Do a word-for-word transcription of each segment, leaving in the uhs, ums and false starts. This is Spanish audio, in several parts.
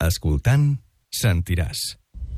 Escoltant, sentiràs.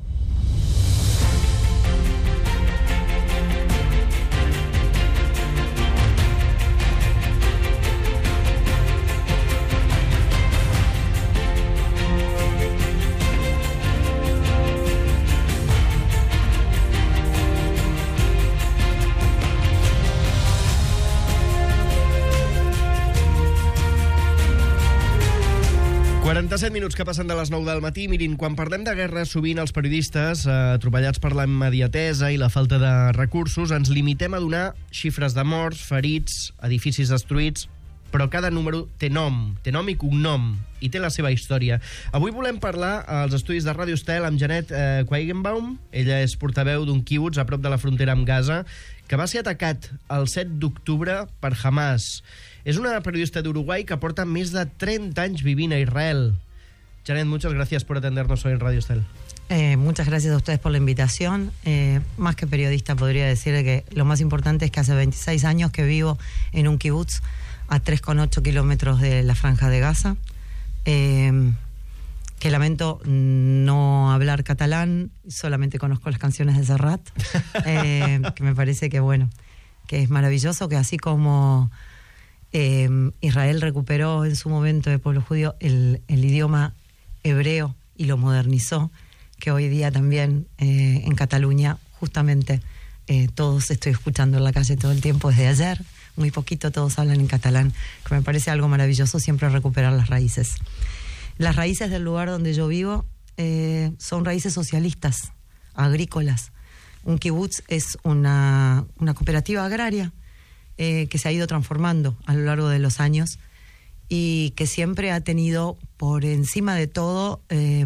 quaranta-set minuts que passen de les nou del matí. Mirin, quan parlem de guerra, sovint els periodistes, eh, atropellats per la immediatesa i la falta de recursos, ens limitem a donar xifres de morts, ferits, edificis destruïts, però cada número té nom, té nom i cognom, i té la seva història. Avui volem parlar als estudis de Ràdio Estel amb Janet eh, Queigenbaum. Ella és portaveu d'un quibuts a prop de la frontera amb Gaza, que va ser atacat el set d'octubre per Hamas. Es una periodista de Uruguay que aporta més de treinta anys vivint a Israel. Janet, muchas gracias por atendernos hoy en Radio Estel. Eh, muchas gracias a ustedes por la invitación. Eh, más que periodista podría decir que lo más importante es que hace veintiséis años que vivo en un kibutz a tres coma ocho kilómetros de la Franja de Gaza. Eh, que lamento no hablar catalán, solamente conozco las canciones de Serrat, eh, que me parece que bueno, que es maravilloso, que así como eh, Israel recuperó en su momento del pueblo judío el, el idioma hebreo y lo modernizó, que hoy día también eh, en Cataluña justamente eh, todos estoy escuchando en la calle todo el tiempo desde ayer, muy poquito todos hablan en catalán, que me parece algo maravilloso siempre recuperar las raíces. Las raíces del lugar donde yo vivo eh, son raíces socialistas, agrícolas. Un kibutz es una, una cooperativa agraria eh, que se ha ido transformando a lo largo de los años y que siempre ha tenido por encima de todo eh,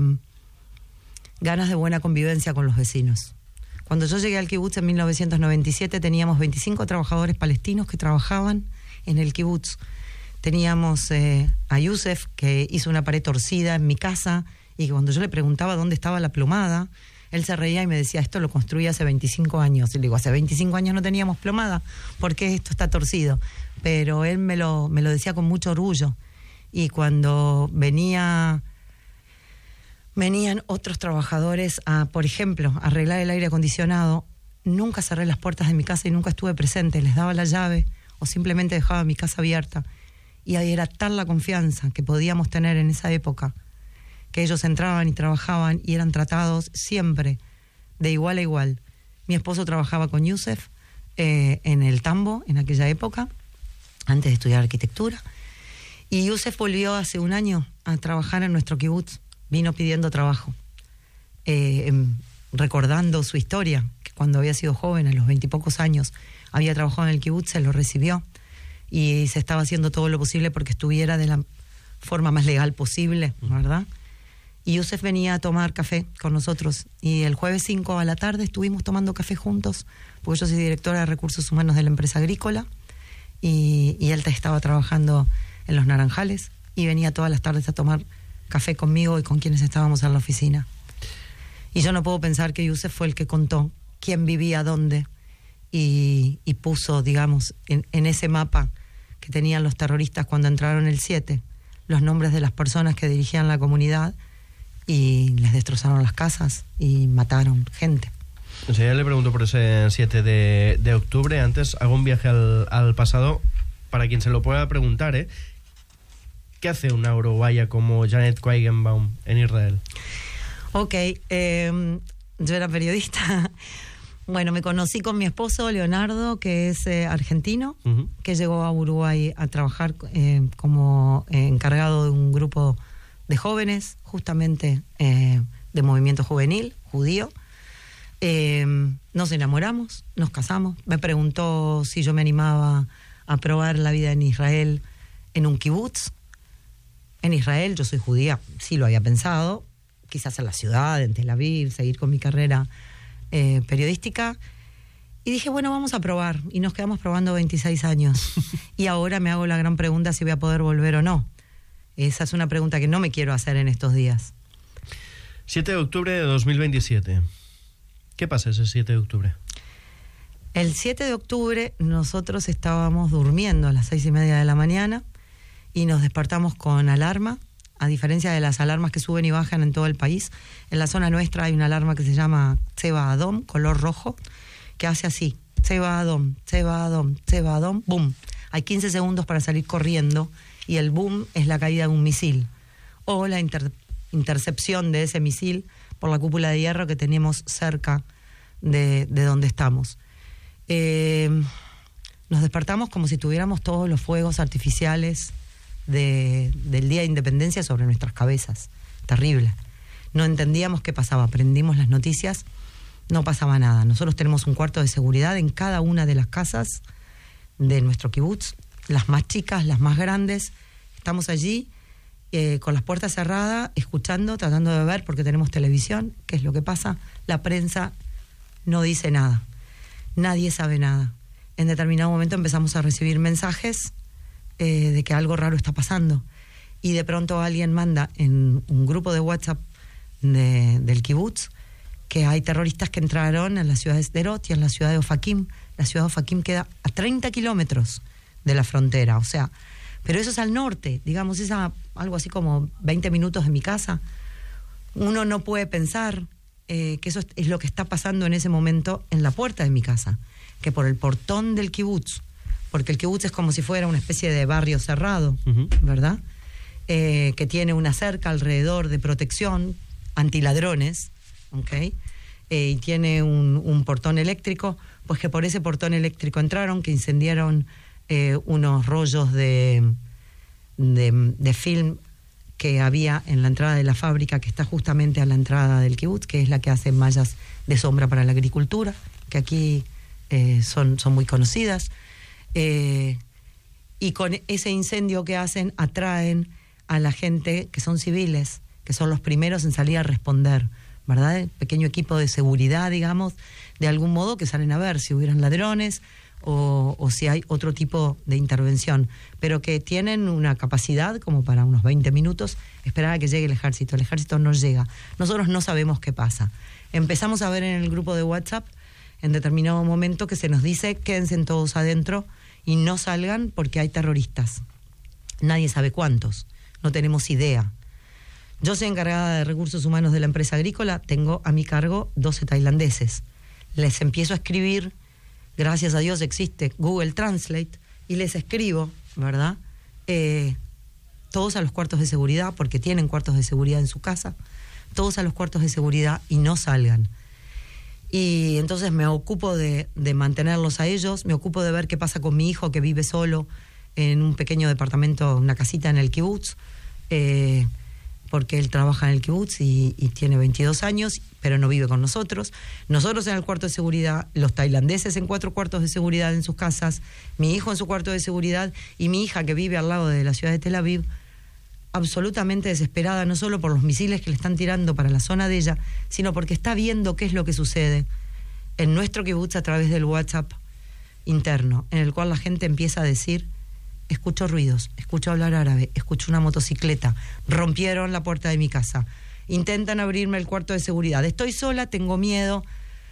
ganas de buena convivencia con los vecinos. Cuando yo llegué al kibutz en mil novecientos noventa y siete teníamos veinticinco trabajadores palestinos que trabajaban en el kibutz. Teníamos eh, a Yusef, que hizo una pared torcida en mi casa, y que cuando yo le preguntaba dónde estaba la plomada, él se reía y me decía, esto lo construí hace veinticinco años. Y le digo, hace veinticinco años no teníamos plomada, ¿por qué esto está torcido? Pero él me lo, me lo decía con mucho orgullo. Y cuando venía, venían otros trabajadores a, por ejemplo, arreglar el aire acondicionado, nunca cerré las puertas de mi casa y nunca estuve presente. Les daba la llave o simplemente dejaba mi casa abierta. Y ahí era tal la confianza que podíamos tener en esa época, que ellos entraban y trabajaban y eran tratados siempre de igual a igual. Mi esposo trabajaba con Yusef eh, en el Tambo en aquella época, antes de estudiar arquitectura, y Yusef volvió hace un año a trabajar en nuestro kibutz, vino pidiendo trabajo, eh, recordando su historia, que cuando había sido joven, a los veintipocos años, había trabajado en el kibutz, se lo recibió, y se estaba haciendo todo lo posible porque estuviera de la forma más legal posible, ¿verdad? Y Yusef venía a tomar café con nosotros, y el jueves cinco a la tarde estuvimos tomando café juntos, porque yo soy directora de recursos humanos de la empresa agrícola, y, y él estaba trabajando en Los Naranjales, y venía todas las tardes a tomar café conmigo y con quienes estábamos en la oficina. Y yo no puedo pensar que Yusef fue el que contó quién vivía dónde, y, y puso, digamos, en, en ese mapa que tenían los terroristas cuando entraron el siete, los nombres de las personas que dirigían la comunidad, y les destrozaron las casas y mataron gente. O sea, ya le pregunto por ese siete de, de octubre. Antes hago un viaje al, al pasado para quien se lo pueda preguntar, ¿eh? ¿Qué hace una uruguaya como Janet Queigenbaum en Israel? Ok, eh, yo era periodista. Bueno, me conocí con mi esposo, Leonardo, que es eh, argentino, uh-huh. que llegó a Uruguay a trabajar eh, como eh, encargado de un grupo de jóvenes, justamente eh, de movimiento juvenil, judío. Eh, nos enamoramos, nos casamos. Me preguntó si yo me animaba a probar la vida en Israel en un kibutz. En Israel, yo soy judía, sí lo había pensado, quizás en la ciudad, en Tel Aviv, seguir con mi carrera Eh, periodística, y dije, bueno, vamos a probar, y nos quedamos probando veintiséis años, y ahora me hago la gran pregunta si voy a poder volver o no. Esa es una pregunta que no me quiero hacer en estos días. siete de octubre de dos mil veintisiete. ¿Qué pasa ese siete de octubre? El siete de octubre nosotros estábamos durmiendo a las seis y media de la mañana y nos despertamos con alarma a diferencia de las alarmas que suben y bajan en todo el país, en la zona nuestra hay una alarma que se llama Tseba Adom, color rojo, que hace así, Tseba Adom, Tseba Adom, Tseba Adom, boom. Hay quince segundos para salir corriendo y el boom es la caída de un misil o la inter- intercepción de ese misil por la cúpula de hierro que tenemos cerca de, de donde estamos. Eh, nos despertamos como si tuviéramos todos los fuegos artificiales de, del Día de Independencia sobre nuestras cabezas. Terrible. No entendíamos qué pasaba. Prendimos las noticias, no pasaba nada. Nosotros tenemos un cuarto de seguridad en cada una de las casas de nuestro kibutz, las más chicas, las más grandes. Estamos allí eh, con las puertas cerradas, escuchando, tratando de ver, porque tenemos televisión, qué es lo que pasa. La prensa no dice nada. Nadie sabe nada. En determinado momento empezamos a recibir mensajes eh, de que algo raro está pasando. Y de pronto alguien manda en un grupo de WhatsApp de, del kibutz que hay terroristas que entraron en la ciudad de Sderot y en la ciudad de Ofakim. La ciudad de Ofakim queda a treinta kilómetros de la frontera, o sea, pero eso es al norte, digamos, es a, algo así como veinte minutos de mi casa. Uno no puede pensar eh, que eso es, es lo que está pasando en ese momento en la puerta de mi casa, que por el portón del kibutz, porque el kibutz es como si fuera una especie de barrio cerrado, uh-huh. ¿verdad? Eh, que tiene una cerca alrededor de protección antiladrones, ¿ok? Eh, y tiene un, un portón eléctrico, pues que por ese portón eléctrico entraron, que incendiaron eh, unos rollos de, de, de film que había en la entrada de la fábrica que está justamente a la entrada del kibutz, que es la que hace mallas de sombra para la agricultura, que aquí eh, son, son muy conocidas. Eh, y con ese incendio que hacen, atraen a la gente que son civiles, que son los primeros en salir a responder, ¿verdad? El pequeño equipo de seguridad, digamos, de algún modo, que salen a ver si hubieran ladrones o, o si hay otro tipo de intervención, pero que tienen una capacidad como para unos veinte minutos esperar a que llegue el ejército. El ejército no llega. Nosotros no sabemos qué pasa. Empezamos a ver en el grupo de WhatsApp en determinado momento que se nos dice quédense todos adentro y no salgan porque hay terroristas. Nadie sabe cuántos, no tenemos idea. Yo soy encargada de recursos humanos de la empresa agrícola, tengo a mi cargo doce tailandeses. Les empiezo a escribir, gracias a Dios existe Google Translate, y les escribo, ¿verdad? Eh, todos a los cuartos de seguridad, porque tienen cuartos de seguridad en su casa, todos a los cuartos de seguridad y no salgan. Y entonces me ocupo de, de mantenerlos a ellos, me ocupo de ver qué pasa con mi hijo que vive solo en un pequeño departamento, una casita en el kibutz, eh, porque él trabaja en el kibutz y, y tiene veintidós años, pero no vive con nosotros. Nosotros en el cuarto de seguridad, los tailandeses en cuatro cuartos de seguridad en sus casas, mi hijo en su cuarto de seguridad y mi hija que vive al lado de la ciudad de Tel Aviv, absolutamente desesperada, no solo por los misiles que le están tirando para la zona de ella, sino porque está viendo qué es lo que sucede en nuestro kibutz a través del WhatsApp interno, en el cual la gente empieza a decir: escucho ruidos, escucho hablar árabe, escucho una motocicleta, rompieron la puerta de mi casa, intentan abrirme el cuarto de seguridad, estoy sola, tengo miedo.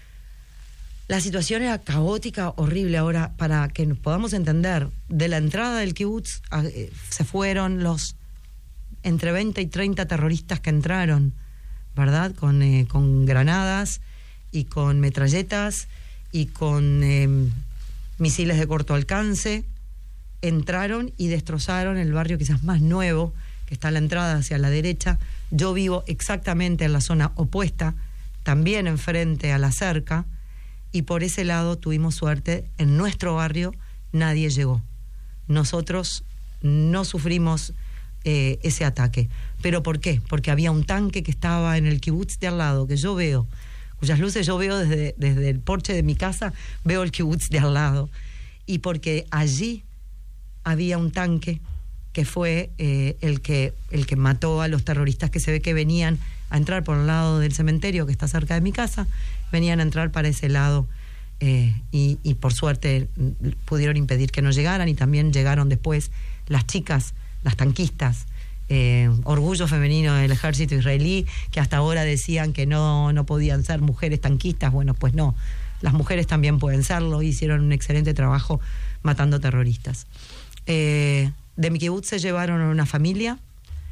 La situación era caótica, horrible. Ahora, para que podamos entender, de la entrada del kibutz eh, se fueron los entre veinte y treinta terroristas que entraron, ¿verdad? Con, eh, con granadas y con metralletas y con eh, misiles de corto alcance. Entraron y destrozaron el barrio quizás más nuevo, que está a la entrada hacia la derecha. Yo vivo exactamente en la zona opuesta, también enfrente a la cerca, y por ese lado tuvimos suerte. En nuestro barrio nadie llegó. Nosotros no sufrimos eh, ese ataque. ¿Pero por qué? Porque había un tanque que estaba en el kibutz de al lado, que yo veo, cuyas luces yo veo desde, desde el porche de mi casa, veo el kibutz de al lado. Y porque allí había un tanque que fue eh, el que el que mató a los terroristas que se ve que venían a entrar por el lado del cementerio que está cerca de mi casa, venían a entrar para ese lado eh, y, y por suerte pudieron impedir que no llegaran, y también llegaron después las chicas, las tanquistas, eh, orgullo femenino del ejército israelí, que hasta ahora decían que no, no podían ser mujeres tanquistas. Bueno, pues no, las mujeres también pueden serlo, y hicieron un excelente trabajo matando terroristas. Eh, de mi kibutz se llevaron a una familia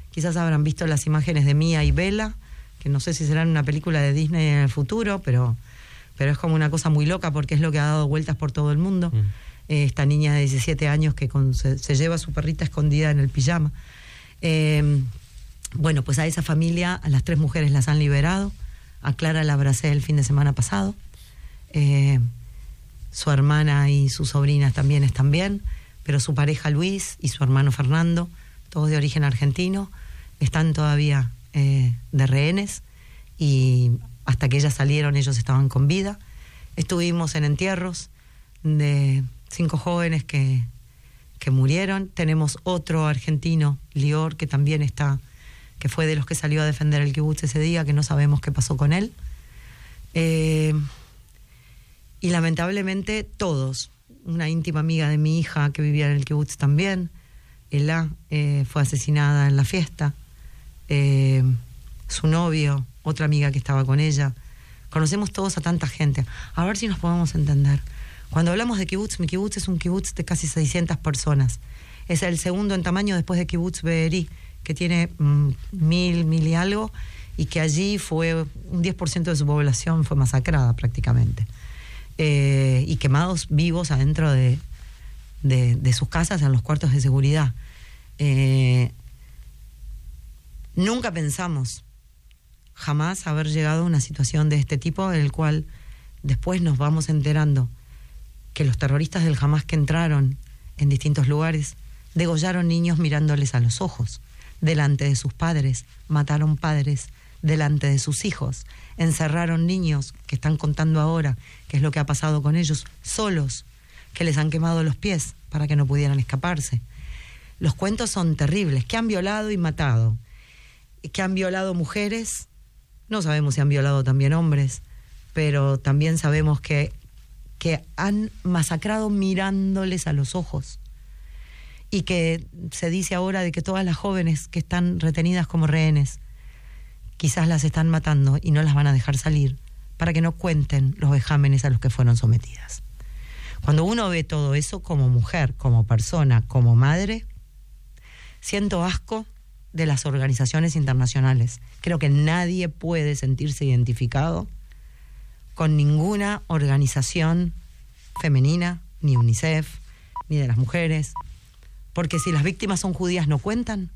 Quizás habrán visto las imágenes de Mia y Bella, que no sé si serán una película de Disney en el futuro, pero, pero es como una cosa muy loca porque es lo que ha dado vueltas por todo el mundo. Mm. Eh, esta niña de diecisiete años que con, se, se lleva a su perrita escondida en el pijama. Eh, bueno, pues a esa familia, a las tres mujeres las han liberado. A Clara la abracé el fin de semana pasado. Eh, su hermana y sus sobrinas también están bien, pero su pareja Luis y su hermano Fernando, todos de origen argentino, están todavía eh, de rehenes, y hasta que ellas salieron ellos estaban con vida. Estuvimos en entierros de cinco jóvenes que, que murieron. Tenemos otro argentino, Lior, que también está, que fue de los que salió a defender el kibutz ese día, que no sabemos qué pasó con él. Eh, y lamentablemente todos. Una íntima amiga de mi hija que vivía en el kibutz también, Ela, eh, fue asesinada en la fiesta. Eh, su novio, otra amiga que estaba con ella. Conocemos todos a tanta gente. A ver si nos podemos entender. Cuando hablamos de kibutz, mi kibutz es un kibutz de casi seiscientas personas. Es el segundo en tamaño después de Kibutz Be'eri, que tiene mm, mil, mil y algo, y que allí fue un diez por ciento de su población fue masacrada prácticamente. Eh, y quemados vivos adentro de, de, de sus casas, en los cuartos de seguridad. Eh, nunca pensamos jamás haber llegado a una situación de este tipo, en el cual después nos vamos enterando que los terroristas del Hamás que entraron en distintos lugares degollaron niños mirándoles a los ojos, delante de sus padres, mataron padres delante de sus hijos, encerraron niños que están contando ahora qué es lo que ha pasado con ellos, solos, que les han quemado los pies para que no pudieran escaparse. Los cuentos son terribles, que han violado y matado, que han violado mujeres, no sabemos si han violado también hombres, pero también sabemos que, que han masacrado mirándoles a los ojos. Y que se dice ahora de que todas las jóvenes que están retenidas como rehenes, quizás las están matando y no las van a dejar salir para que no cuenten los vejámenes a los que fueron sometidas. Cuando uno ve todo eso como mujer, como persona, como madre, siento asco de las organizaciones internacionales. Creo que nadie puede sentirse identificado con ninguna organización femenina, ni UNICEF, ni de las mujeres, porque si las víctimas son judías no cuentan,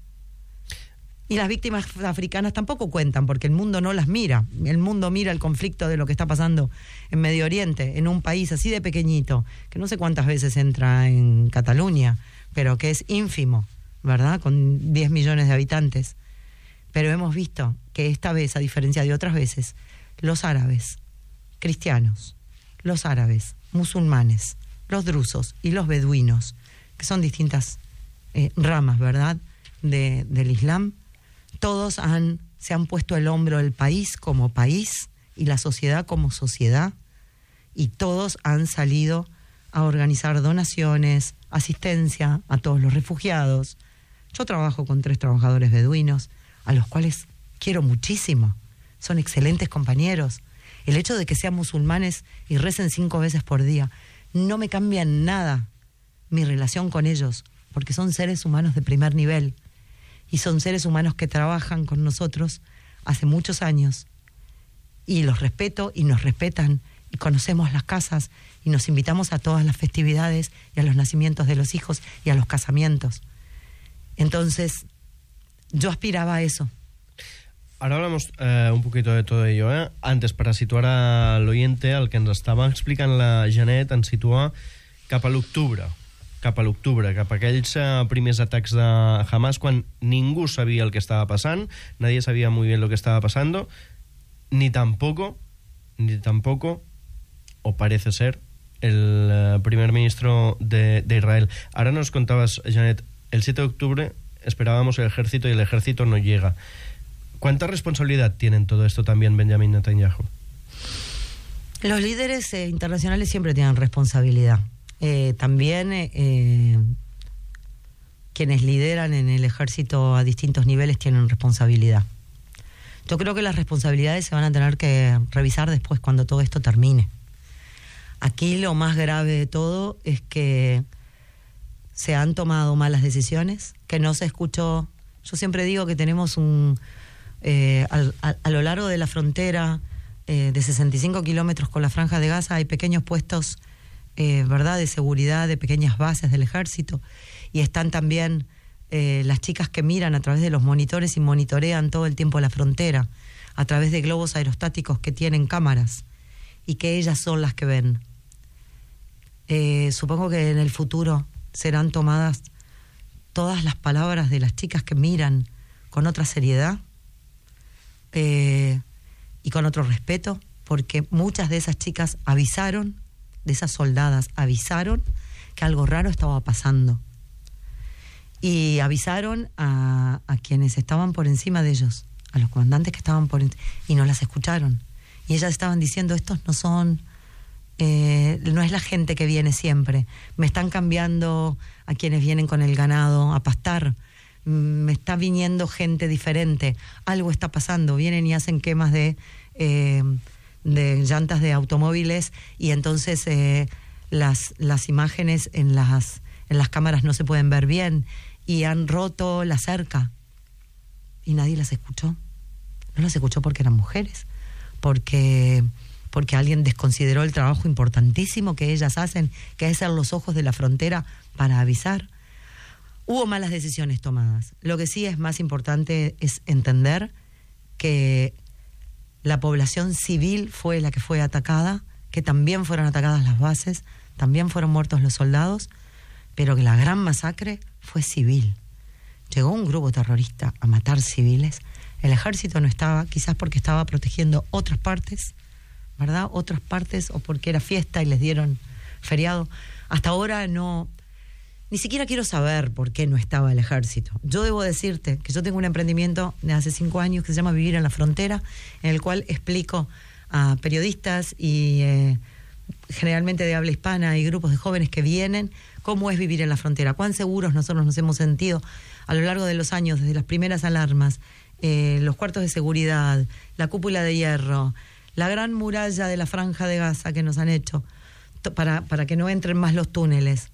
y las víctimas africanas tampoco cuentan, porque el mundo no las mira. El mundo mira el conflicto de lo que está pasando en Medio Oriente, en un país así de pequeñito, que no sé cuántas veces entra en Cataluña, pero que es ínfimo, ¿verdad? Con diez millones de habitantes. Pero hemos visto que esta vez, a diferencia de otras veces, los árabes, cristianos, los árabes, musulmanes, los drusos y los beduinos, que son distintas eh, ramas, ¿verdad?, de, del Islam, todos han, se han puesto el hombro el país como país y la sociedad como sociedad, y todos han salido a organizar donaciones, asistencia a todos los refugiados. Yo trabajo con tres trabajadores beduinos, a los cuales quiero muchísimo. Son excelentes compañeros. El hecho de que sean musulmanes y recen cinco veces por día no me cambia en nada mi relación con ellos, porque son seres humanos de primer nivel. Y son seres humanos que trabajan con nosotros hace muchos años. Y los respeto y nos respetan. Y conocemos las casas y nos invitamos a todas las festividades y a los nacimientos de los hijos y a los casamientos. Entonces, yo aspiraba a eso. Ahora hablamos eh, un poquito de todo ello, ¿eh? Antes, para situar al oyente, el que ens estava explicant la Janet, ens situa cap a l'octubre. cap a l'octubre, cap a aquells uh, primers atacs de Hamas, quan ningú sabia el que estava passant, nadie sabia muy bien lo que estaba pasando, ni tampoco, ni tampoco, o parece ser, el uh, primer ministro de, de Israel. Ahora nos contabas, Janet, el siete de octubre esperábamos el ejército y el ejército no llega. ¿Cuánta responsabilidad tiene en todo esto también Benjamin Netanyahu? Los líderes eh, internacionales siempre tienen responsabilidad. Eh, también eh, quienes lideran en el ejército a distintos niveles tienen responsabilidad. Yo creo que las responsabilidades se van a tener que revisar después, cuando todo esto termine. Aquí lo más grave de todo es que se han tomado malas decisiones, que no se escuchó Yo siempre digo que tenemos un... Eh, al, a, a lo largo de la frontera eh, de sesenta y cinco kilómetros con la Franja de Gaza hay pequeños puestos, eh, ¿verdad?, de seguridad, de pequeñas bases del ejército, y están también eh, las chicas que miran a través de los monitores y monitorean todo el tiempo la frontera, a través de globos aerostáticos que tienen cámaras, y que ellas son las que ven. Eh, supongo que en el futuro serán tomadas todas las palabras de las chicas que miran con otra seriedad eh, y con otro respeto, porque muchas de esas chicas avisaron, de esas soldadas avisaron que algo raro estaba pasando, y avisaron a, a quienes estaban por encima de ellos, a los comandantes que estaban por encima, y no las escucharon, y ellas estaban diciendo, estos no son eh, no es la gente que viene siempre, me están cambiando a quienes vienen con el ganado a pastar, me está viniendo gente diferente, algo está pasando, vienen y hacen quemas de eh, de llantas de automóviles, y entonces eh, las, las imágenes en las, en las cámaras no se pueden ver bien, y han roto la cerca, y nadie las escuchó. No las escuchó porque eran mujeres, porque, porque alguien desconsideró el trabajo importantísimo que ellas hacen, que es ser los ojos de la frontera para avisar. Hubo malas decisiones tomadas. Lo que sí es más importante es entender que la población civil fue la que fue atacada, que también fueron atacadas las bases, también fueron muertos los soldados, pero que la gran masacre fue civil. Llegó un grupo terrorista a matar civiles. El ejército no estaba, quizás porque estaba protegiendo otras partes, ¿verdad? Otras partes, o porque era fiesta y les dieron feriado. Hasta ahora no... Ni siquiera quiero saber por qué no estaba el ejército. Yo debo decirte que yo tengo un emprendimiento de hace cinco años que se llama Vivir en la Frontera, en el cual explico a periodistas y eh, generalmente de habla hispana y grupos de jóvenes que vienen cómo es vivir en la frontera, cuán seguros nosotros nos hemos sentido a lo largo de los años, desde las primeras alarmas, eh, los cuartos de seguridad, la cúpula de hierro, la gran muralla de la Franja de Gaza que nos han hecho para, para que no entren más los túneles.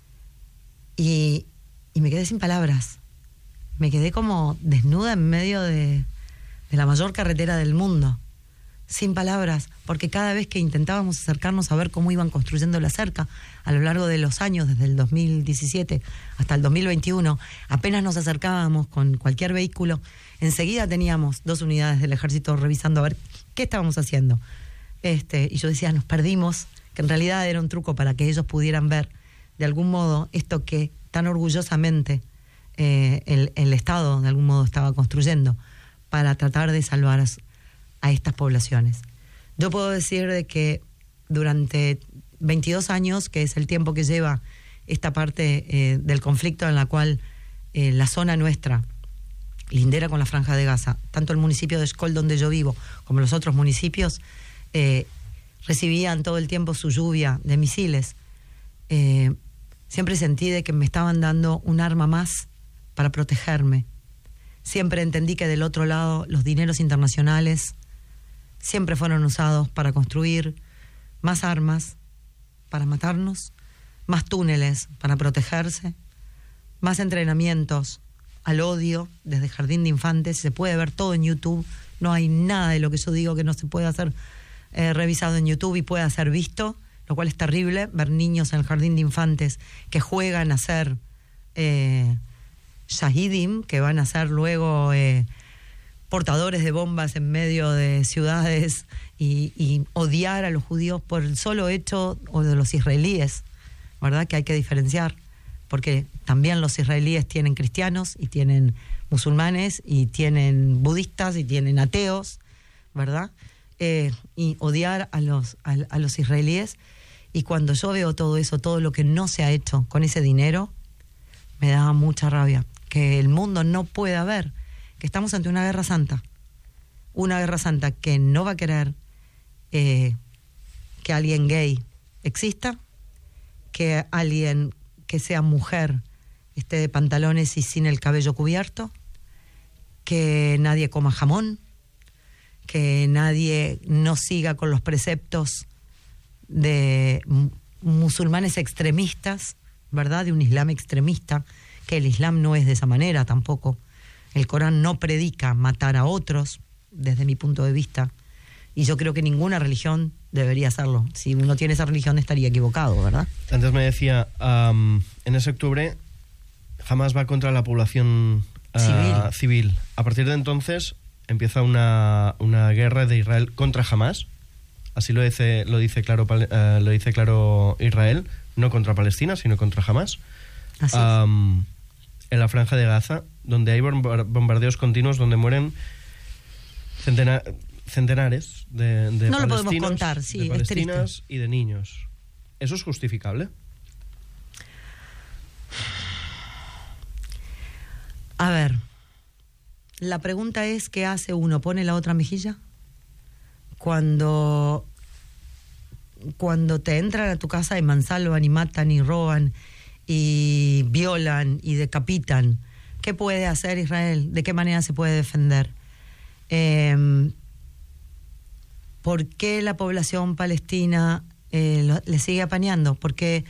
Y, y me quedé sin palabras. Me quedé como desnuda en medio de, de la mayor carretera del mundo, sin palabras, porque cada vez que intentábamos acercarnos a ver cómo iban construyendo la cerca a lo largo de los años, desde el dos mil diecisiete hasta el dos mil veintiuno, apenas nos acercábamos con cualquier vehículo, enseguida teníamos dos unidades del ejército revisando a ver qué estábamos haciendo. Este, y yo decía, nos perdimos, que en realidad era un truco para que ellos pudieran ver de algún modo esto que tan orgullosamente eh, el, el Estado de algún modo estaba construyendo para tratar de salvar a, a estas poblaciones. Yo puedo decir de que durante veintidós años, que es el tiempo que lleva esta parte eh, del conflicto en la cual eh, la zona nuestra, lindera con la Franja de Gaza, tanto el municipio de Eshkol donde yo vivo como los otros municipios, eh, recibían todo el tiempo su lluvia de misiles. Eh, siempre sentí de que me estaban dando un arma más para protegerme. Siempre entendí que del otro lado los dineros internacionales siempre fueron usados para construir más armas para matarnos, más túneles para protegerse, más entrenamientos al odio desde Jardín de Infantes. Se puede ver todo en YouTube, no hay nada de lo que yo digo que no se pueda hacer eh, revisado en YouTube y pueda ser visto, lo cual es terrible, ver niños en el Jardín de Infantes que juegan a ser eh, shahidim, que van a ser luego eh, portadores de bombas en medio de ciudades, y, y odiar a los judíos por el solo hecho, o de los israelíes, ¿verdad? Que hay que diferenciar, porque también los israelíes tienen cristianos y tienen musulmanes y tienen budistas y tienen ateos, ¿verdad? Eh, y odiar a los, a, a los israelíes. Y cuando yo veo todo eso, todo lo que no se ha hecho con ese dinero, me da mucha rabia. Que el mundo no pueda ver que estamos ante una guerra santa. Una guerra santa que no va a querer eh, que alguien gay exista, que alguien que sea mujer esté de pantalones y sin el cabello cubierto, que nadie coma jamón, que nadie no siga con los preceptos de musulmanes extremistas, ¿verdad? De un islam extremista, que el islam no es de esa manera tampoco. El Corán no predica matar a otros, desde mi punto de vista, y yo creo que ninguna religión debería hacerlo. Si uno tiene esa religión estaría equivocado, ¿verdad? Antes me decía, um, en ese octubre Hamas va contra la población uh, civil. civil. A partir de entonces empieza una, una guerra de Israel contra Hamas. Así lo dice, lo dice claro, uh, lo dice claro Israel, no contra Palestina, sino contra Hamas. Así um, en la franja de Gaza, donde hay bombardeos continuos, donde mueren centena, centenares de, de no palestinos, lo podemos contar, sí, de palestinas es y de niños. ¿Eso es justificable? A ver, la pregunta es, ¿qué hace uno? ¿Pone la otra mejilla? Cuando, cuando te entran a tu casa y mansalvan y matan y roban y violan y decapitan, ¿qué puede hacer Israel? ¿De qué manera se puede defender? Eh, ¿Por qué la población palestina eh, lo, le sigue apañando? Porque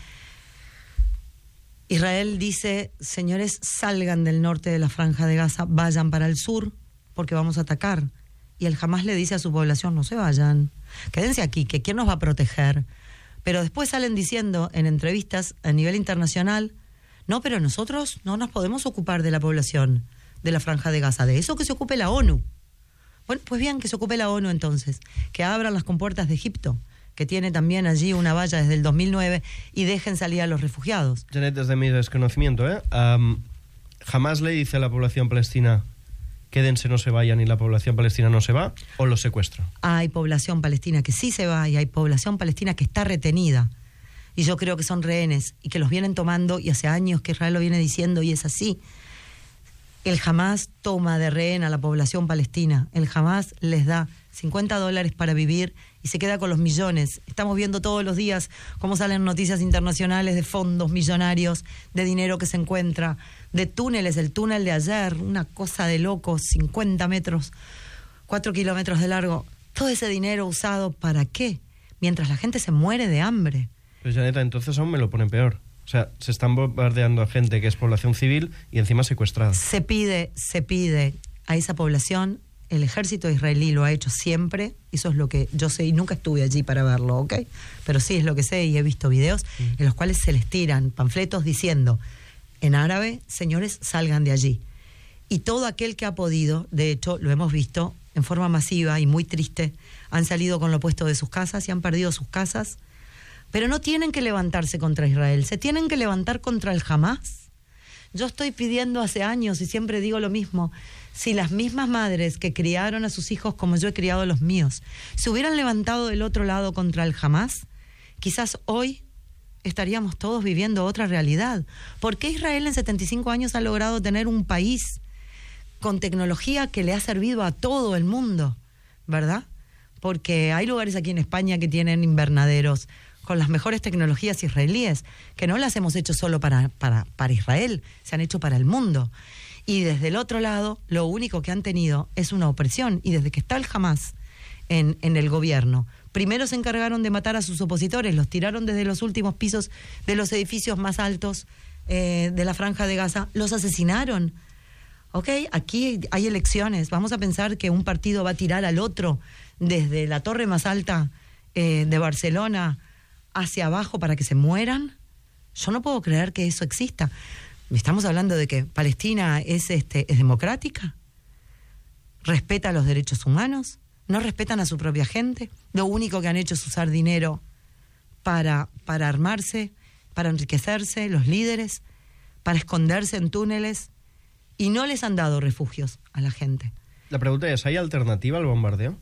Israel dice, señores, salgan del norte de la franja de Gaza, vayan para el sur, porque vamos a atacar. Y el Hamas le dice a su población, no se vayan, quédense aquí, que quién nos va a proteger. Pero después salen diciendo en entrevistas a nivel internacional, no, pero nosotros no nos podemos ocupar de la población de la franja de Gaza, de eso que se ocupe la ONU. Bueno, pues bien, que se ocupe la ONU entonces, que abran las compuertas de Egipto, que tiene también allí una valla desde el dos mil nueve, y dejen salir a los refugiados. Janet, desde mi desconocimiento, ¿eh? Um, ¿Jamás le dice a la población palestina quédense, no se vayan, y la población palestina no se va, o los secuestra? Hay población palestina que sí se va y hay población palestina que está retenida. Y yo creo que son rehenes y que los vienen tomando, y hace años que Israel lo viene diciendo, y es así. El Hamas toma de rehén a la población palestina. El Hamas les da cincuenta dólares para vivir y se queda con los millones. Estamos viendo todos los días cómo salen noticias internacionales de fondos millonarios, de dinero que se encuentra, de túneles, el túnel de ayer, una cosa de locos, cincuenta metros, cuatro kilómetros de largo. Todo ese dinero usado, ¿para qué? Mientras la gente se muere de hambre. Pues Janeta, entonces aún me lo ponen peor. O sea, se están bombardeando a gente que es población civil y encima secuestrada. Se pide, se pide a esa población. El ejército israelí lo ha hecho siempre, eso es lo que yo sé, y nunca estuve allí para verlo, ¿ok? Pero sí es lo que sé, y he visto videos mm. en los cuales se les tiran panfletos diciendo, en árabe, señores, salgan de allí. Y todo aquel que ha podido, de hecho, lo hemos visto en forma masiva y muy triste, han salido con lo opuesto de sus casas y han perdido sus casas, pero no tienen que levantarse contra Israel, se tienen que levantar contra el Hamas. Yo estoy pidiendo hace años, y siempre digo lo mismo, si las mismas madres que criaron a sus hijos como yo he criado a los míos, se hubieran levantado del otro lado contra el Hamas, quizás hoy estaríamos todos viviendo otra realidad. ¿Por qué Israel en setenta y cinco años ha logrado tener un país con tecnología que le ha servido a todo el mundo? ¿Verdad? Porque hay lugares aquí en España que tienen invernaderos con las mejores tecnologías israelíes, que no las hemos hecho solo para, para, para Israel, se han hecho para el mundo. Y desde el otro lado, lo único que han tenido es una opresión. Y desde que está el Hamas en, en el gobierno, primero se encargaron de matar a sus opositores, los tiraron desde los últimos pisos de los edificios más altos eh, de la franja de Gaza, los asesinaron. Ok, aquí hay elecciones, vamos a pensar que un partido va a tirar al otro desde la torre más alta eh, de Barcelona hacia abajo para que se mueran. Yo no puedo creer que eso exista. Estamos hablando de que Palestina es, este, es democrática, respeta los derechos humanos, no respetan a su propia gente, lo único que han hecho es usar dinero para, para armarse, para enriquecerse, los líderes, para esconderse en túneles, y no les han dado refugios a la gente. La pregunta es, ¿hay alternativa al bombardeo?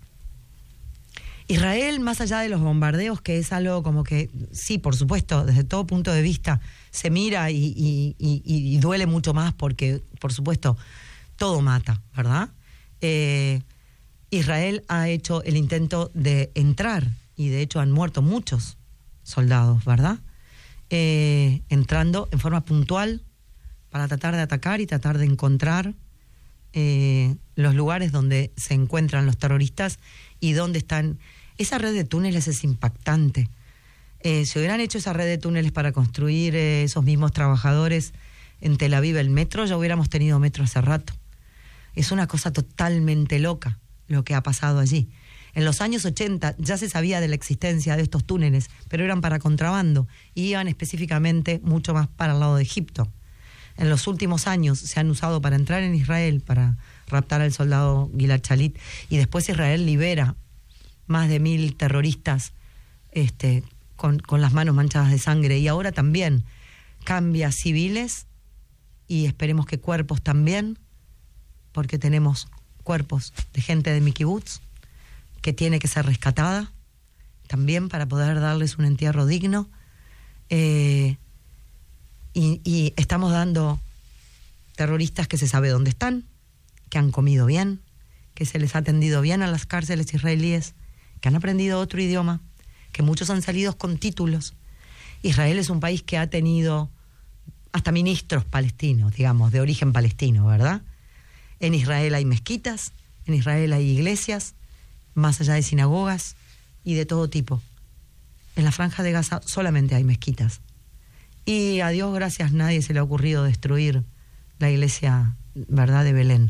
Israel, más allá de los bombardeos, que es algo como que, sí, por supuesto, desde todo punto de vista, se mira y, y, y, y duele mucho más porque, por supuesto, todo mata, ¿verdad? Eh, Israel ha hecho el intento de entrar, y de hecho han muerto muchos soldados, ¿verdad? Eh, entrando en forma puntual para tratar de atacar y tratar de encontrar eh, los lugares donde se encuentran los terroristas y donde están. Esa red de túneles es impactante. Eh, si hubieran hecho esa red de túneles para construir eh, esos mismos trabajadores en Tel Aviv el metro, ya hubiéramos tenido metro hace rato. Es una cosa totalmente loca lo que ha pasado allí. En los años ochenta ya se sabía de la existencia de estos túneles, pero eran para contrabando y iban específicamente mucho más para el lado de Egipto. En los últimos años se han usado para entrar en Israel, para raptar al soldado Gilad Shalit, y después Israel libera más de mil terroristas este, con, con las manos manchadas de sangre, y ahora también cambia civiles y esperemos que cuerpos también, porque tenemos cuerpos de gente de mi kibutz que tiene que ser rescatada también para poder darles un entierro digno. Eh, y, y estamos dando terroristas que se sabe dónde están, que han comido bien, que se les ha atendido bien a las cárceles israelíes, que han aprendido otro idioma, que muchos han salido con títulos. Israel es un país que ha tenido hasta ministros palestinos, digamos, de origen palestino, ¿verdad? En Israel hay mezquitas, en Israel hay iglesias, más allá de sinagogas y de todo tipo. En la Franja de Gaza solamente hay mezquitas. Y a Dios gracias nadie se le ha ocurrido destruir la iglesia, ¿verdad?, de Belén.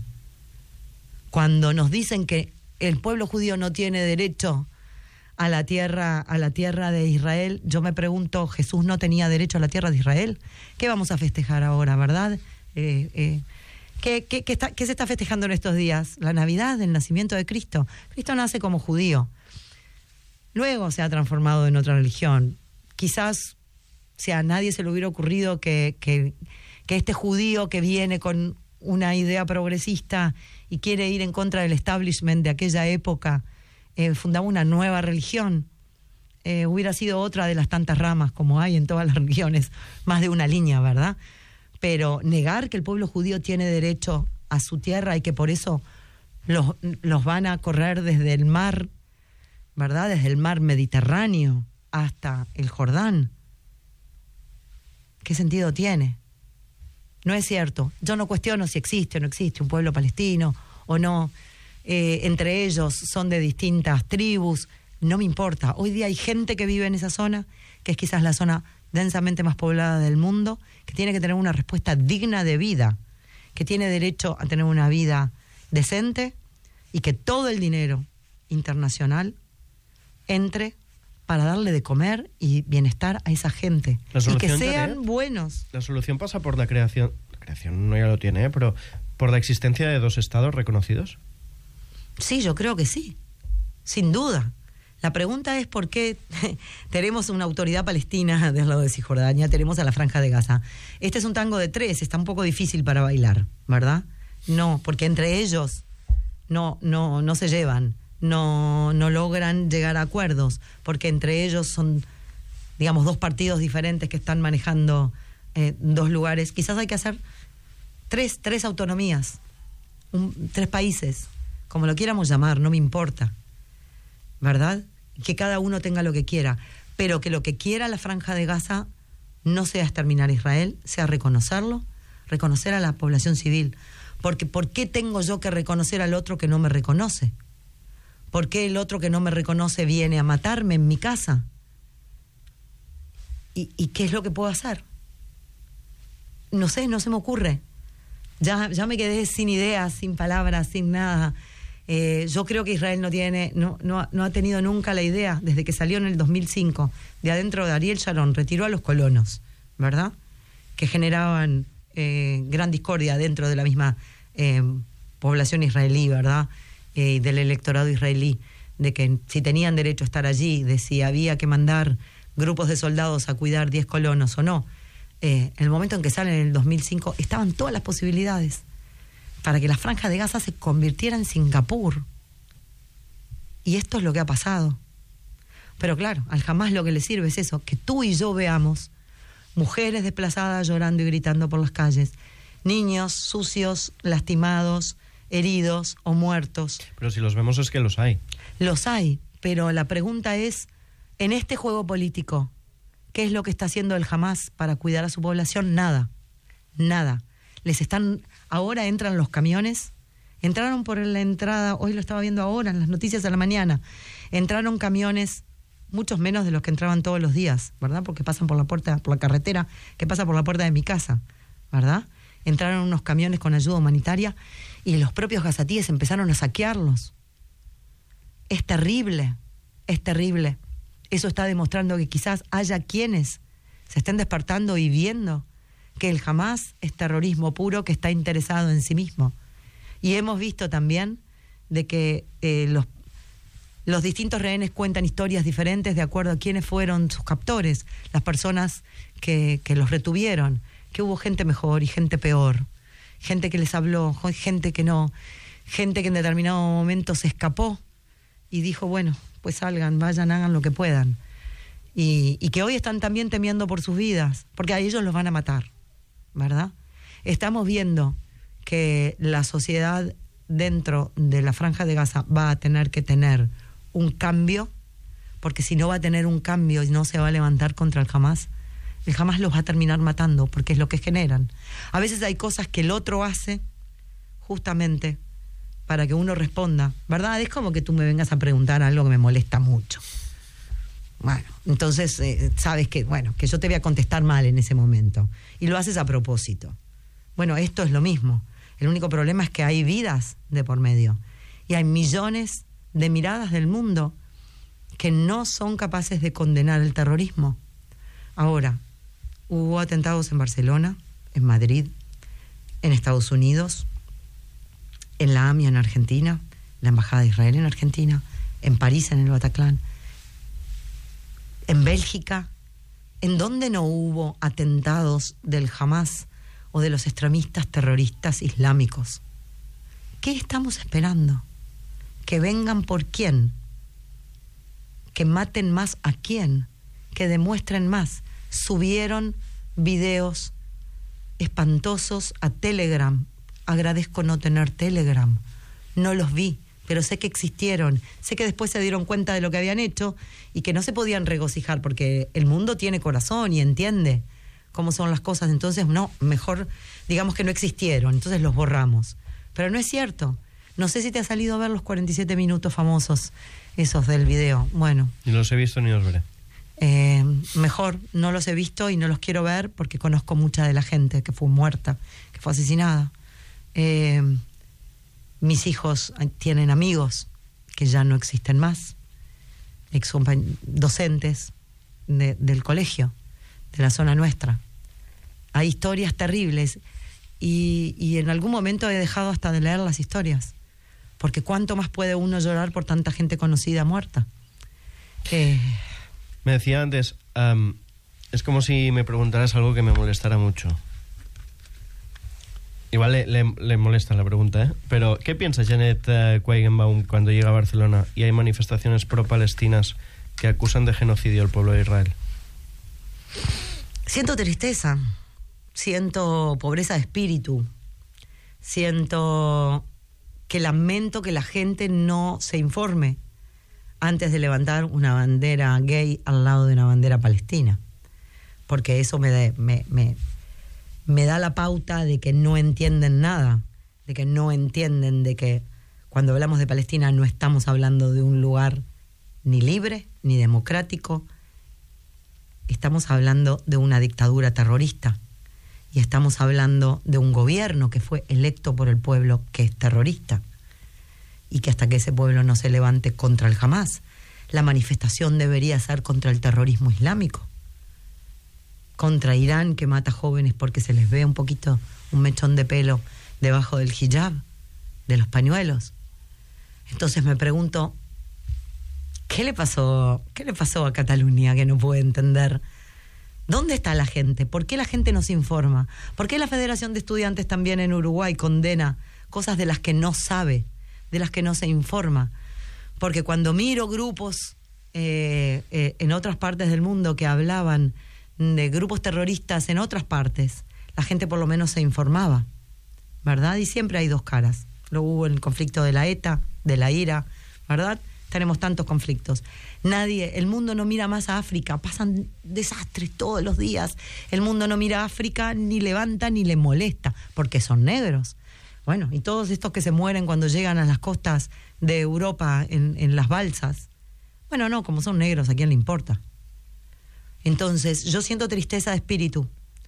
Cuando nos dicen que el pueblo judío no tiene derecho a la tierra, a la tierra de Israel, yo me pregunto, ¿Jesús no tenía derecho a la tierra de Israel? ¿Qué vamos a festejar ahora, verdad? Eh, eh, ¿qué, qué, qué, está, ¿Qué se está festejando en estos días? La Navidad del nacimiento de Cristo. Cristo nace como judío. Luego se ha transformado en otra religión. Quizás, si a nadie se le hubiera ocurrido que, que, que este judío que viene con una idea progresista y quiere ir en contra del establishment de aquella época, eh, fundaba una nueva religión, eh, hubiera sido otra de las tantas ramas como hay en todas las religiones, más de una línea, ¿verdad? Pero negar que el pueblo judío tiene derecho a su tierra y que por eso los, los van a correr desde el mar, ¿verdad?, desde el mar Mediterráneo hasta el Jordán, ¿qué sentido tiene? No es cierto. Yo no cuestiono si existe o no existe un pueblo palestino o no. Eh, entre ellos son de distintas tribus. No me importa. Hoy día hay gente que vive en esa zona, que es quizás la zona densamente más poblada del mundo, que tiene que tener una respuesta digna de vida, que tiene derecho a tener una vida decente y que todo el dinero internacional entre para darle de comer y bienestar a esa gente. Y que sean Janet, buenos. La solución pasa por la creación, la creación no ya lo tiene, ¿eh? Pero por la existencia de dos estados reconocidos. Sí, yo creo que sí, sin duda. La pregunta es por qué tenemos una autoridad palestina del lado de Cisjordania, tenemos a la Franja de Gaza. Este es un tango de tres, está un poco difícil para bailar, ¿verdad? No, porque entre ellos no, no, no se llevan. No, no logran llegar a acuerdos, porque entre ellos son, digamos, dos partidos diferentes que están manejando eh, dos lugares. Quizás hay que hacer tres, tres autonomías, un, tres países, como lo quieramos llamar, no me importa, ¿verdad? Que cada uno tenga lo que quiera, pero que lo que quiera la Franja de Gaza no sea exterminar a Israel, sea reconocerlo, reconocer a la población civil. Porque ¿por qué tengo yo que reconocer al otro que no me reconoce? ¿Por qué el otro que no me reconoce viene a matarme en mi casa? ¿Y, y qué es lo que puedo hacer? No sé, no se me ocurre. Ya, ya me quedé sin ideas, sin palabras, sin nada. Eh, yo creo que Israel no tiene, no, no, no ha tenido nunca la idea, desde que salió en el dos mil cinco, de adentro de Ariel Sharon, retiró a los colonos, ¿verdad? Que generaban eh, gran discordia dentro de la misma eh, población israelí, ¿verdad? Eh, del electorado israelí, de que si tenían derecho a estar allí, de si había que mandar grupos de soldados a cuidar diez colonos o no. Eh, en el momento en que salen en el dos mil cinco estaban todas las posibilidades para que la Franja de Gaza se convirtiera en Singapur. Y esto es lo que ha pasado. Pero claro, al Hamás lo que le sirve es eso, que tú y yo veamos mujeres desplazadas llorando y gritando por las calles, niños sucios, lastimados, heridos o muertos. Pero si los vemos es que los hay. Los hay, pero la pregunta es, en este juego político, ¿qué es lo que está haciendo el Hamás para cuidar a su población? Nada, nada. Les están, ahora entran los camiones, entraron por la entrada, hoy lo estaba viendo ahora en las noticias de la mañana, entraron camiones, muchos menos de los que entraban todos los días, ¿verdad? Porque pasan por la puerta, por la carretera que pasa por la puerta de mi casa, ¿verdad? entraron unos camiones con ayuda humanitaria y los propios gazatíes empezaron a saquearlos. Es terrible, es terrible. Eso está demostrando que quizás haya quienes se estén despertando y viendo que el Hamás es terrorismo puro que está interesado en sí mismo. Y hemos visto también de que eh, los, los distintos rehenes cuentan historias diferentes de acuerdo a quiénes fueron sus captores, las personas que, que los retuvieron, que hubo gente mejor y gente peor, gente que les habló, gente que no, gente que en determinado momento se escapó y dijo, bueno, pues salgan, vayan, hagan lo que puedan. Y, y que hoy están también temiendo por sus vidas, porque a ellos los van a matar, ¿verdad? Estamos viendo que la sociedad dentro de la Franja de Gaza va a tener que tener un cambio, porque si no va a tener un cambio y no se va a levantar contra el Hamás, el Hamás los va a terminar matando, porque es lo que generan. A veces hay cosas que el otro hace justamente para que uno responda, ¿verdad? Es como que tú me vengas a preguntar algo que me molesta mucho. Bueno, entonces eh, sabes que, bueno, que yo te voy a contestar mal en ese momento. Y lo haces a propósito. Bueno, esto es lo mismo. El único problema es que hay vidas de por medio. Y hay millones de miradas del mundo que no son capaces de condenar el terrorismo. Ahora, hubo atentados en Barcelona, en Madrid, en Estados Unidos, en la A M I A en Argentina, la Embajada de Israel en Argentina, en París, en el Bataclan, en Bélgica. ¿En dónde no hubo atentados del Hamás o de los extremistas terroristas islámicos? ¿Qué estamos esperando? ¿Que vengan por quién? ¿Que maten más a quién? ¿Que demuestren más? Subieron videos espantosos a Telegram. Agradezco no tener Telegram. No los vi, pero sé que existieron. Sé que después se dieron cuenta de lo que habían hecho y que no se podían regocijar porque el mundo tiene corazón y entiende cómo son las cosas. Entonces, no, mejor digamos que no existieron, entonces los borramos. Pero no es cierto. No sé si te ha salido a ver los cuarenta y siete minutos famosos, esos del video. Bueno. Ni los he visto ni los veré. Eh, mejor, no los he visto y no los quiero ver porque conozco mucha de la gente que fue muerta, que fue asesinada. Eh, mis hijos tienen amigos que ya no existen más, ex docentes de, del colegio, de la zona nuestra. Hay historias terribles y, y en algún momento he dejado hasta de leer las historias, porque ¿cuánto más puede uno llorar por tanta gente conocida muerta? Eh, me decía antes, um, es como si me preguntaras algo que me molestara mucho. Igual le, le, le molesta la pregunta, ¿eh? Pero ¿qué piensa Janet uh, Queigenbaum cuando llega a Barcelona y hay manifestaciones pro-palestinas que acusan de genocidio al pueblo de Israel? Siento tristeza, siento pobreza de espíritu, siento que lamento que la gente no se informe antes de levantar una bandera gay al lado de una bandera palestina, porque eso me, de, me, me, me da la pauta de que no entienden nada, de que no entienden de que cuando hablamos de Palestina no estamos hablando de un lugar ni libre ni democrático, estamos hablando de una dictadura terrorista y estamos hablando de un gobierno que fue electo por el pueblo que es terrorista y que hasta que ese pueblo no se levante contra el Hamás, la manifestación debería ser contra el terrorismo islámico, contra Irán que mata jóvenes porque se les ve un poquito un mechón de pelo debajo del hijab, de los pañuelos. Entonces me pregunto, ¿qué le pasó, qué le pasó a Cataluña que no puede entender? ¿Dónde está la gente? ¿Por qué la gente no se informa? ¿Por qué la Federación de Estudiantes también en Uruguay condena cosas de las que no sabe, de las que no se informa? Porque cuando miro grupos eh, eh, en otras partes del mundo que hablaban de grupos terroristas en otras partes, la gente por lo menos se informaba, ¿verdad? Y siempre hay dos caras. Lo hubo en el conflicto de la ETA, de la IRA, ¿verdad? Tenemos tantos conflictos. Nadie, el mundo no mira más a África, pasan desastres todos los días. El mundo no mira a África, ni levanta ni le molesta, porque son negros. Bueno, y todos estos que se mueren cuando llegan a las costas de Europa en, en las balsas, bueno, no, como son negros, ¿a quién le importa? Entonces, yo siento tristeza de espíritu.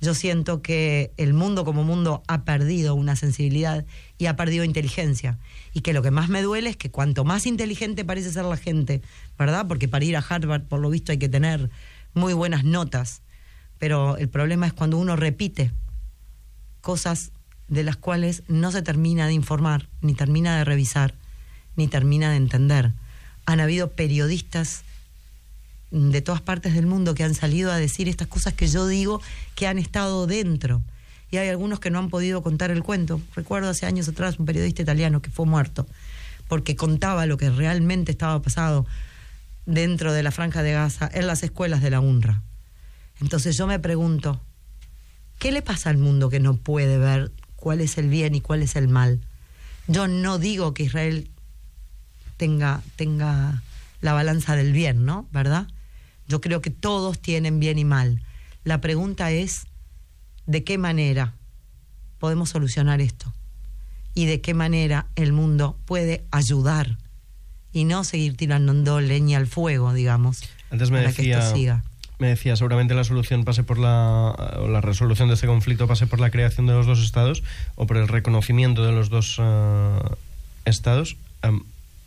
Yo siento que el mundo como mundo ha perdido una sensibilidad y ha perdido inteligencia. Y que lo que más me duele es que cuanto más inteligente parece ser la gente, ¿verdad? Porque para ir a Harvard, por lo visto, hay que tener muy buenas notas. Pero el problema es cuando uno repite cosas de las cuales no se termina de informar, ni termina de revisar, ni termina de entender. Han habido periodistas de todas partes del mundo que han salido a decir estas cosas que yo digo, que han estado dentro. Y hay algunos que no han podido contar el cuento. Recuerdo hace años atrás un periodista italiano que fue muerto porque contaba lo que realmente estaba pasando dentro de la Franja de Gaza, en las escuelas de la UNRWA. Entonces yo me pregunto, ¿qué le pasa al mundo que no puede ver cuál es el bien y cuál es el mal? Yo no digo que Israel tenga, tenga la balanza del bien, ¿no? ¿Verdad? Yo creo que todos tienen bien y mal. La pregunta es, ¿de qué manera podemos solucionar esto? Y de qué manera el mundo puede ayudar y no seguir tirando leña al fuego, digamos, Antes me para decía, que esto siga. Me decía, seguramente la solución pase por la, o la resolución de este conflicto pase por la creación de los dos estados o por el reconocimiento de los dos uh, estados. Um,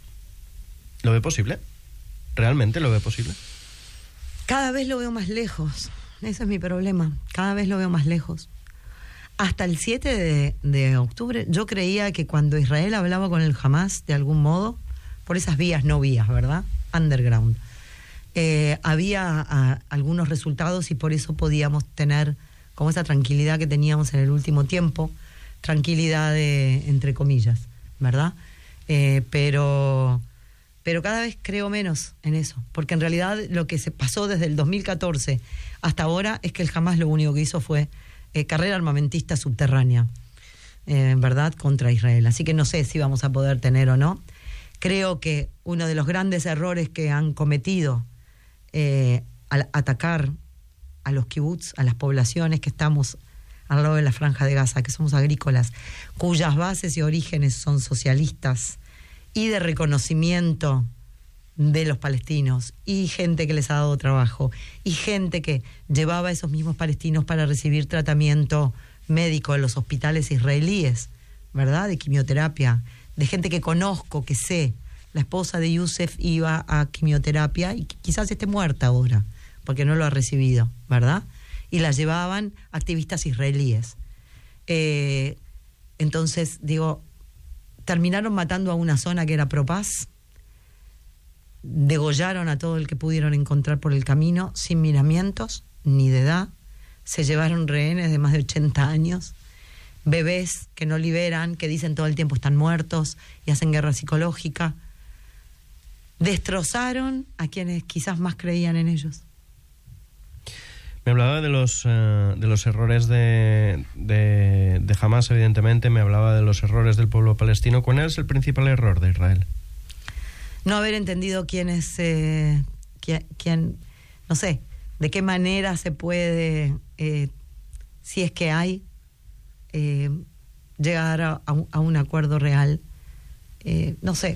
¿Lo ve posible? ¿Realmente lo ve posible? Cada vez lo veo más lejos. Ese es mi problema. Cada vez lo veo más lejos. Hasta el siete de, de octubre yo creía que cuando Israel hablaba con el Hamas, de algún modo, por esas vías, no vías, ¿verdad? Underground. Eh, había a, algunos resultados y por eso podíamos tener como esa tranquilidad que teníamos en el último tiempo, tranquilidad de, entre comillas, ¿verdad? Eh, pero... Pero cada vez creo menos en eso, porque en realidad lo que se pasó desde el dos mil catorce hasta ahora es que el Hamas lo único que hizo fue eh, carrera armamentista subterránea, eh, ¿verdad?, contra Israel. Así que no sé si vamos a poder tener o no. Creo que uno de los grandes errores que han cometido eh, al atacar a los kibbutz, a las poblaciones que estamos al lado de la Franja de Gaza, que somos agrícolas, cuyas bases y orígenes son socialistas, y de reconocimiento de los palestinos, y gente que les ha dado trabajo, y gente que llevaba a esos mismos palestinos para recibir tratamiento médico en los hospitales israelíes, ¿verdad?, de quimioterapia, de gente que conozco, que sé. La esposa de Youssef iba a quimioterapia y quizás esté muerta ahora, porque no lo ha recibido, ¿verdad? Y la llevaban activistas israelíes. Eh, entonces, digo, terminaron matando a una zona que era pro-paz, degollaron a todo el que pudieron encontrar por el camino, sin miramientos, ni de edad, se llevaron rehenes de más de ochenta años, bebés que no liberan, que dicen todo el tiempo están muertos y hacen guerra psicológica, destrozaron a quienes quizás más creían en ellos. Me hablaba de los uh, de los errores de, de, de Hamas, evidentemente, me hablaba de los errores del pueblo palestino. ¿Cuál es el principal error de Israel? No haber entendido quién es, eh, quién, quién, no sé, de qué manera se puede, eh, si es que hay, eh, llegar a, a, un, a un acuerdo real. Eh, no sé.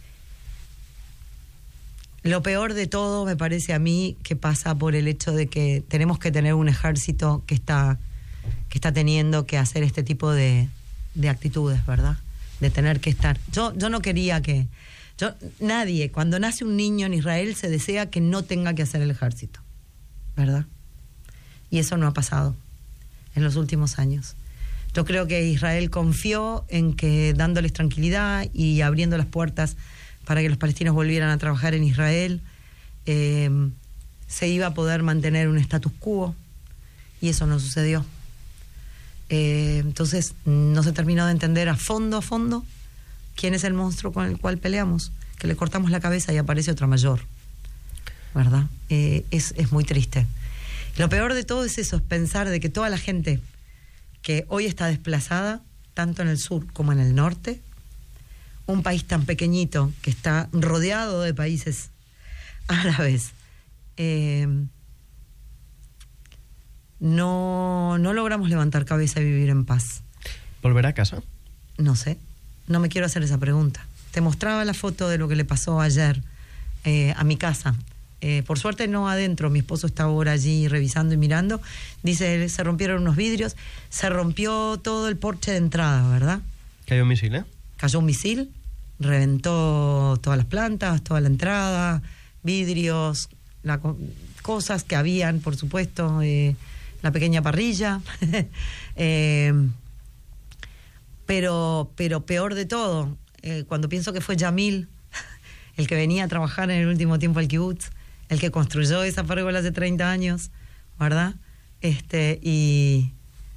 Lo peor de todo me parece a mí que pasa por el hecho de que tenemos que tener un ejército que está, que está teniendo que hacer este tipo de, de actitudes, ¿verdad? De tener que estar. Yo, yo no quería que... Yo, nadie, cuando nace un niño en Israel, se desea que no tenga que hacer el ejército, ¿verdad? Y eso no ha pasado en los últimos años. Yo creo que Israel confió en que dándoles tranquilidad y abriendo las puertas para que los palestinos volvieran a trabajar en Israel, eh, se iba a poder mantener un status quo, y eso no sucedió. Eh, entonces no se terminó de entender a fondo, a fondo, quién es el monstruo con el cual peleamos, que le cortamos la cabeza y aparece otra mayor, ¿verdad? Eh, es, es muy triste. Lo peor de todo es eso, es pensar de que toda la gente que hoy está desplazada, tanto en el sur como en el norte, un país tan pequeñito que está rodeado de países árabes, eh, no, no logramos levantar cabeza y vivir en paz. ¿Volverá a casa? No sé, no me quiero hacer esa pregunta. Te mostraba la foto de lo que le pasó ayer eh, a mi casa eh, por suerte no adentro, mi esposo está ahora allí revisando y mirando, dice, se rompieron unos vidrios, se rompió todo el porche de entrada, ¿verdad? Cayó un misil, ¿eh? Cayó un misil, reventó todas las plantas, toda la entrada, vidrios, la, cosas que habían, por supuesto, eh, la pequeña parrilla, eh, pero, pero peor de todo, eh, cuando pienso que fue Yamil, el que venía a trabajar en el último tiempo al kibutz, el que construyó esa pérgola hace treinta años, ¿verdad? Este, y,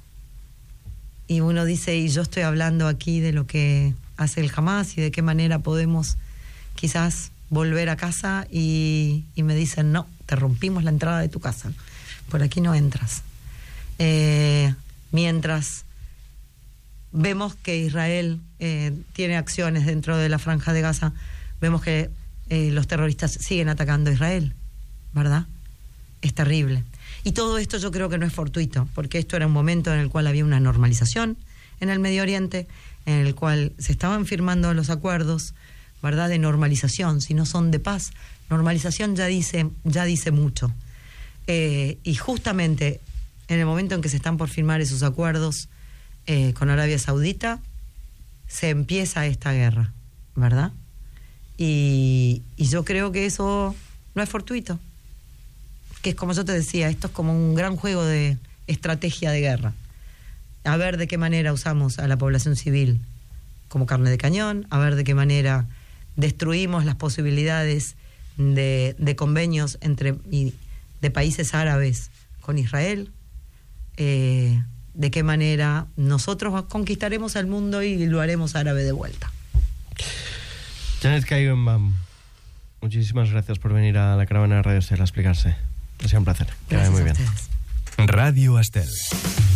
y uno dice, y yo estoy hablando aquí de lo que hace el Hamas y de qué manera podemos quizás volver a casa, y, y me dicen, no, te rompimos la entrada de tu casa, por aquí no entras. Eh, mientras vemos que Israel eh, tiene acciones dentro de la Franja de Gaza, vemos que eh, los terroristas siguen atacando a Israel, ¿verdad? Es terrible. Y todo esto yo creo que no es fortuito, porque esto era un momento en el cual había una normalización en el Medio Oriente, en el cual se estaban firmando los acuerdos, ¿verdad?, de normalización. Si no son de paz, normalización ya dice, ya dice mucho. Eh, y justamente en el momento en que se están por firmar esos acuerdos eh, con Arabia Saudita, se empieza esta guerra, ¿verdad? Y, y yo creo que eso no es fortuito, que es como yo te decía, esto es como un gran juego de estrategia de guerra, a ver de qué manera usamos a la población civil como carne de cañón, a ver de qué manera destruimos las posibilidades de, de convenios entre y de países árabes con Israel, eh, de qué manera nosotros conquistaremos al mundo y lo haremos árabe de vuelta. Janet Kaigenbaum, muchísimas gracias por venir a la Caravana de Radio Estel a explicarse. Ha sido un placer. Que vaya muy bien. Radio Estel.